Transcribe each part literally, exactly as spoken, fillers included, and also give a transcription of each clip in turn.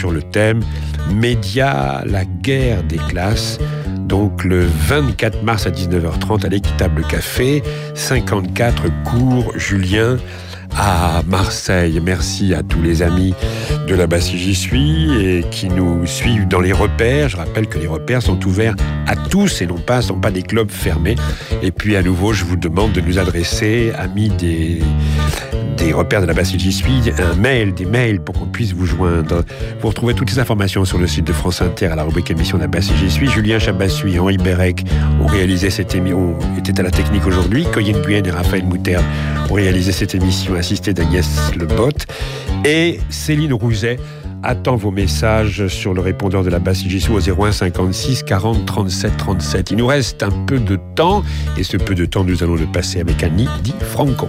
sur le thème Médias, la guerre des classes. Donc le vingt-quatre mars à dix-neuf heures trente à l'Équitable Café, cinquante-quatre cours Julien à Marseille. Merci à tous les amis de la Basse J'y suis et qui nous suivent dans les repères. Je rappelle que les repères sont ouverts à tous et non pas, sont pas des clubs fermés. Et puis à nouveau, je vous demande de nous adresser, amis des, des repères de la Basse J'y suis, un mail, des mails pour qu'on puisse vous joindre. Vous retrouvez toutes les informations sur le site de France Inter à la rubrique émission de la Basse J'y suis. Julien Chabassui et Henri Bérec ont réalisé cette émission, étaient à la technique aujourd'hui. Coyenne Guyenne et Raphaël Moutarde ont réalisé cette émission assistée d'Agnès Lebotte. Et Céline Rouzet attend vos messages sur le répondeur de la Basse J'y suis au zéro un cinquante-six quarante trente-sept trente-sept. Il nous reste un peu de temps et ce peu de temps nous allons le passer avec Annie Di Franco.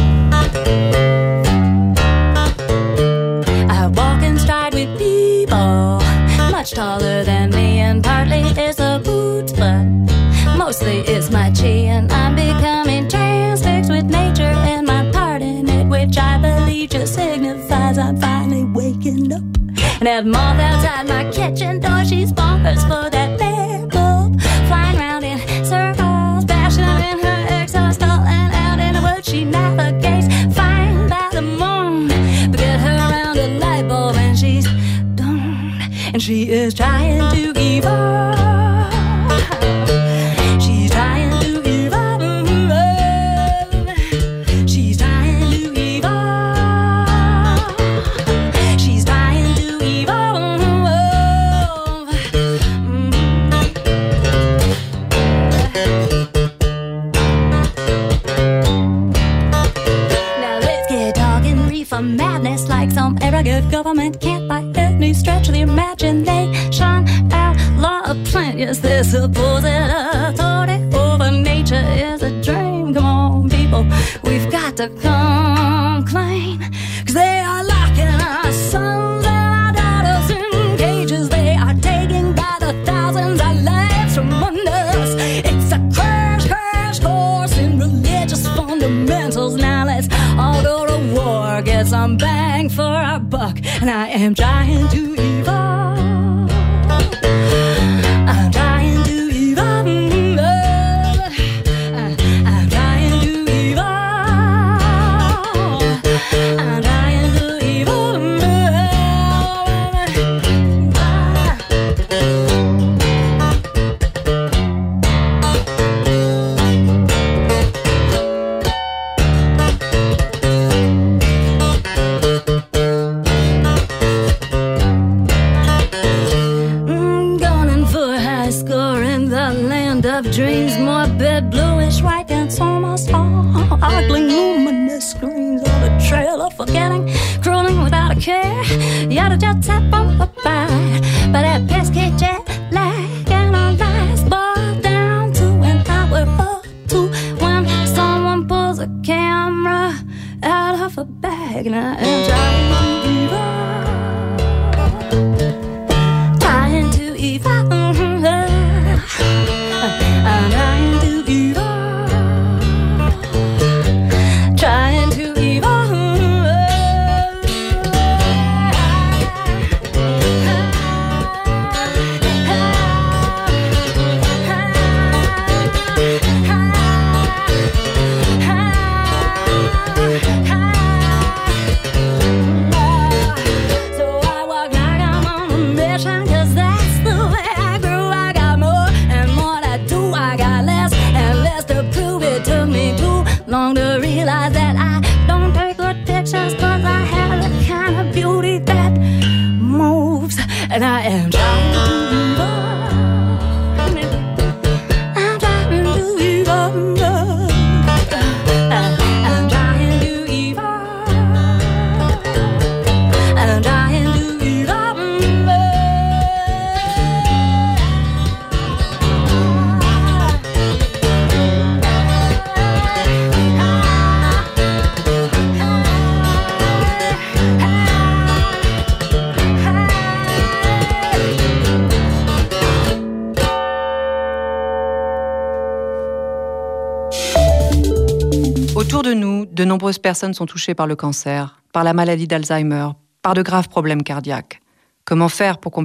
I walk in stride with people much taller than me, and partly it's the boots, but mostly it's my chin. I'm becoming transfixed with nature and my part in it, which I believe just signifies I'm finally waking up. And that moth outside my kitchen door, she's bonkers for that lamp bulb, flying round in circles, bashing in her exhaust, stalling out in the woods. She navigates fine by the moon, but get her around a light bulb and she's doomed. And she is trying to evolve. She's trying to evolve. She's trying to evolve. She's trying to evolve. Now let's get talking reefer madness like some arrogant government can't by any stretch of the imagination outlaw a plant. Yes, this supposed authority over nature is a dream. Come on, people, we've got to come clean, 'cause they are locking our sons and our daughters in cages. They are taking by the thousands our lives from under us. It's a crash, crash course in religious fundamentals. Now let's all go to war, get some bang for our buck. And I am trying to evolve. I'm trying to evolve. I'm trying to evolve. I'm trying to evolve. Of dreams, morbid, bluish, white, and almost all ugly, luminous screens on the trail of forgetting, crawling without a care. Yada just tap on the by, but that pesky jet lag and our lives boiled down to an hour or two when someone pulls a camera out of a bag, and I am trying to evolve, trying to evolve. I'm trying to evolve, trying to evolve. So I walk like I'm on a mission, 'cause that's the way I grew. I got more and more to do. I got less and less to prove. It took me too long to realize that I don't take good pictures, 'cause I have the kind of beauty that moves. And I am trying to evolve. I'm trying to evolve. I'm trying to evolve. I'm trying to evolve. Autour de nous, de nombreuses personnes sont touchées par le cancer, par la maladie d'Alzheimer, par de graves problèmes cardiaques. Comment faire pour qu'on